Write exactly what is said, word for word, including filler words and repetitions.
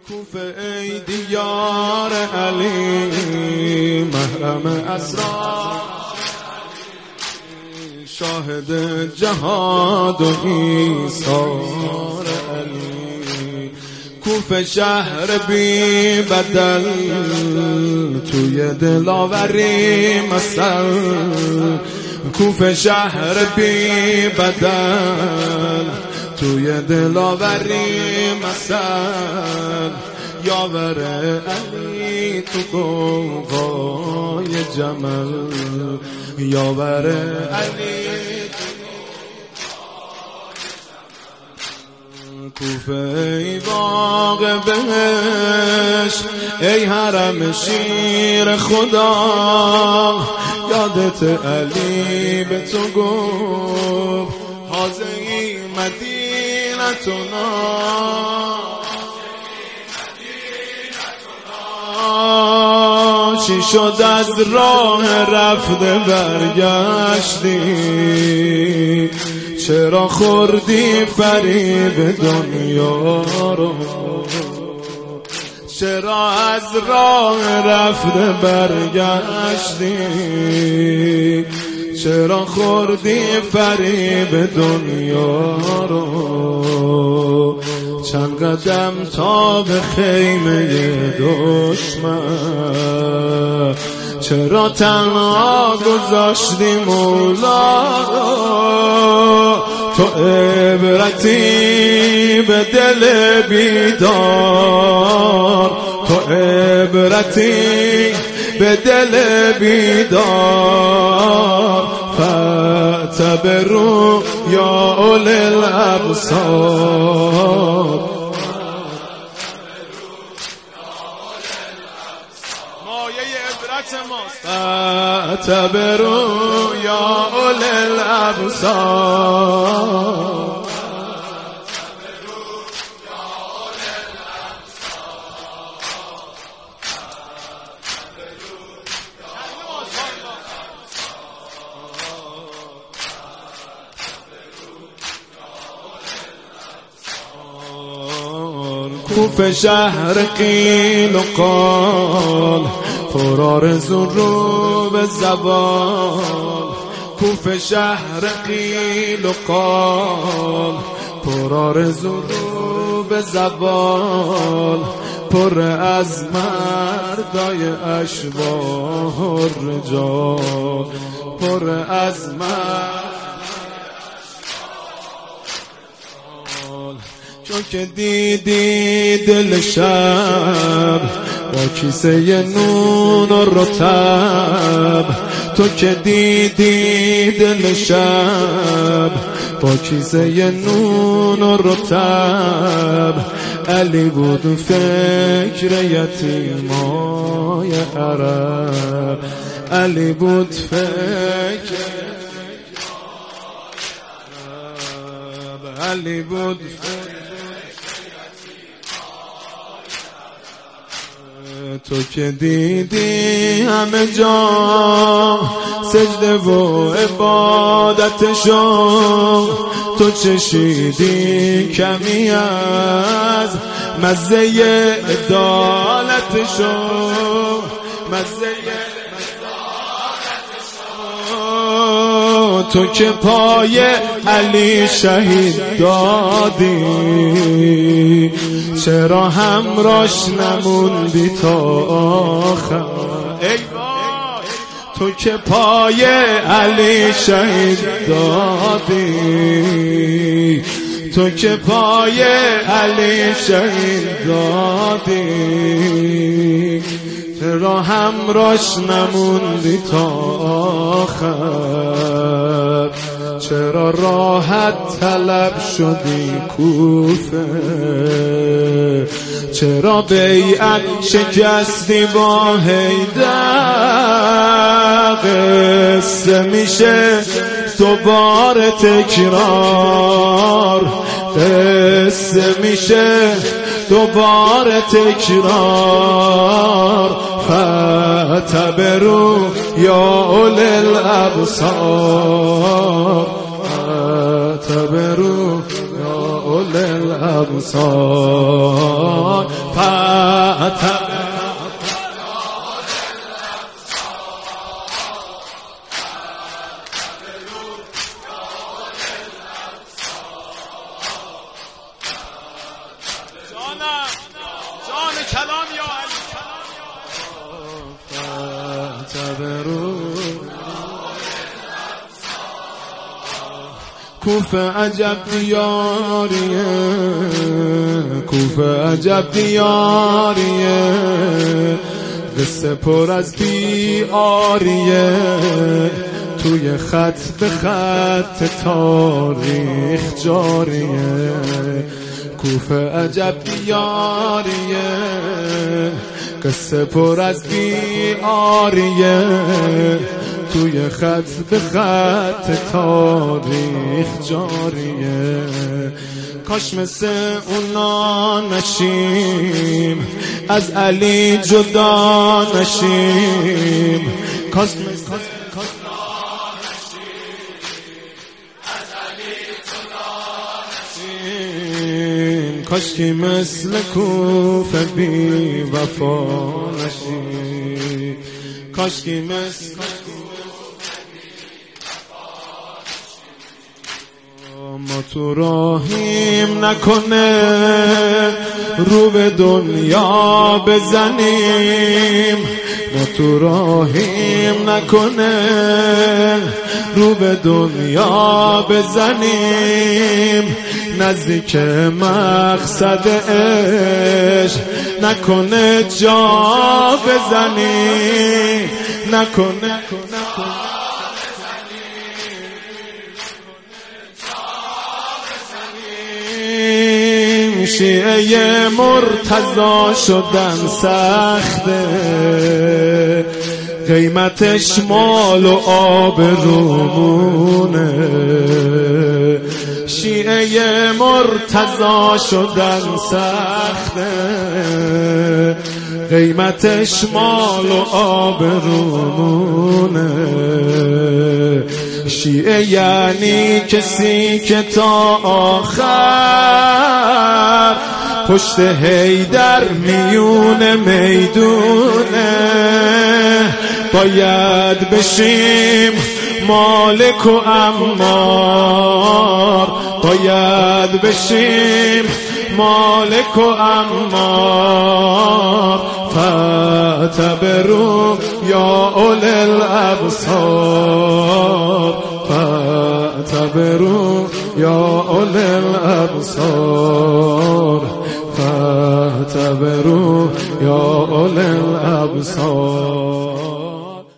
کوفه ای دیار علی محرم اسرار، شاهد جهاد و ایثار علی. کوفه شهر بی بدل، توی دلاوری مثل. کوفه شهر بی بدل، توی دلاوری مثل. یاور علی تو قوقای جمل، یاور علی کوفه ای باغ بهشت، ای حرم شیر خدا. یادت علی به تو گفت حاضری مدینتنا، چی شد از راه رفته برگشتی؟ چرا خوردی فریب دنیا رو؟ چرا از راه رفته برگشتی؟ چرا خوردی فریب دنیا رو؟ چند قدم تا به خیمه دشمن، چرا تنها گذاشتی مولا رو؟ تو عبرتی به دل بیدار، تو عبرتی به دل بیدار. فاعتبروا یا اولی الابصار، مایه عبرت ماست. فاعتبروا یا اولی الابصار، کوفه شهر قیل و قال، پر آرزو رو به زوال. کوفه شهر قیل و قال، پر آرزو رو به زوال. پر از مردای اشباح و رجال، پر از مرد چون که دیدی دل شب با کیسه نون و رطب. تو که دیدی دل شب با کیسه نون و رطب. علی بود فکر یتیمای عرب، علی بود فکر علی بود فکر. تو که دیدی همه جا سجده و عبادتشو، تو چشیدی کمی از مزه عدالتشو، مزه تو که پای علی شهید دادی، چرا همراش نموندی تا آخر؟ ای وای تو که پای علی شهید دادی، تو که پای علی شهید دادی، چرا همراش نموندی تا آخر؟ چرا راحت طلب شدی کوفه؟ چرا بیعت شکستی با حیدر؟ قصه میشه دوباره تکرار، قصه میشه دوباره تکرار. فاعتبروا یا اولی الابصار، فاعتبروا یا اولی أولي الأبصار فاعتبروا جان کلام یا علی کوفه عجب دیاریه، کوفه عجب دیاریه، قصه پر از بیاریه، توی خط به خط تاریخ جاریه. کوفه عجب دیاریه، قصه پر از بیاریه، توی خط به خط تاریخ جاریه. کاش مثل اونا نشیم، از علی جدا نشیم. کاش مثل کاش که مثل کوفه بی وفا نشیم. کاش که مثل ما تو راهیم نکنه رو به دنیا بزنیم. ما تو راهیم نکنه رو به دنیا بزنیم. نزدیک مقصد عشق نکنه جا بزنیم. نکنه شیعه مرتضی شدن سخته، قیمتش مال و آبرومونه. شیعه مرتضی شدن سخته، قیمتش مال و آبرومونه. شیعه یعنی کسی که تا آخر پشت حیدر میون میدونه. باید بشیم مالک و عمار، باید بشیم مالک و عمار. فاعتبروا یا اولی الابصار، فاعتبروا یا اولی الابصار، فاعتبروا یا اولی الابصار.